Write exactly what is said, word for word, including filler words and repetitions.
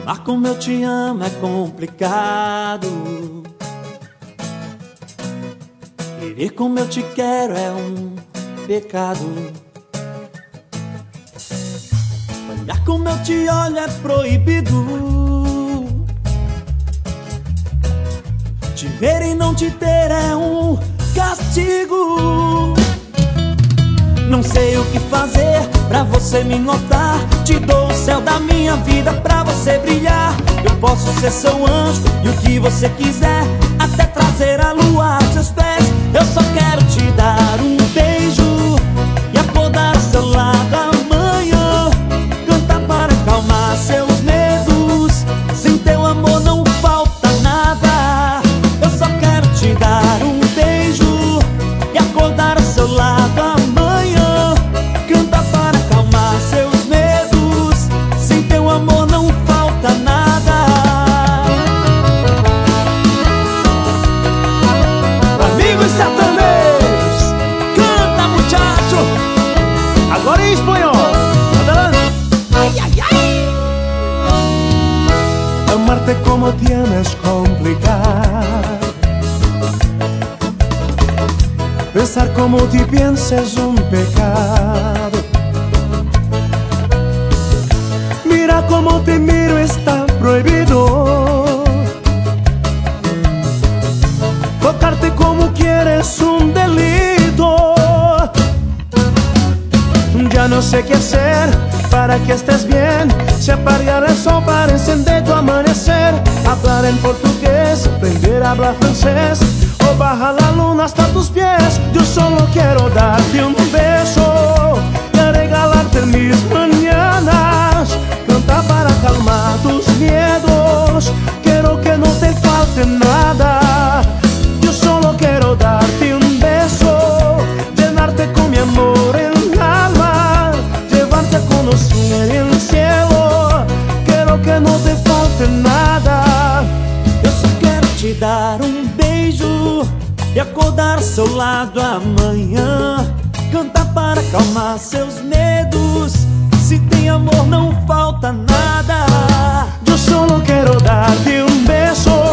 Mas como eu te amo é complicado. Querer como eu te quero é um pecado. Olhar como eu te olho é proibido. Te ver e não te ter é um castigo. Não sei o que fazer pra você me notar. Te dou o céu da minha vida pra você brilhar. Eu posso ser seu anjo e o que você quiser, até trazer a lua aos seus pés. Eu só quero te dar um beijo e acordar ao seu lado amanhã. Cantar para acalmar seus medos. Sem teu amor não falta nada. Eu só quero te dar um beijo e acordar ao seu lado amanhã. Cantar para acalmar seus medos. Sem teu amor não falta nada. Amigos sertanejos, canta muchacho. Agora em espanhol. Adelante. Ai, ai, ai. Amarte como tienes complicado. Pensar como te piensas es un pecado. Mira como te miro, está prohibido. Tocarte como quieres, un delito. Ya no sé qué hacer para que estés bien. Si apagar el sol para encender tu amanecer. Hablar en portugués, aprender a hablar francés, o bajar la luna hasta tus pies. Yo solo quiero darte un beso y regalarte mis mañanas. Cantar para calmar tus miedos. Quiero que no te falte nada. Yo solo quiero darte un beso, llenarte con mi amor en el alma, llevarte a conocer el cielo. Quiero que no te falte nada. Eu só quero te dar um beijo e acordar ao seu lado amanhã. Cantar para acalmar seus medos. Se tem amor não falta nada. Yo solo quiero darte un beso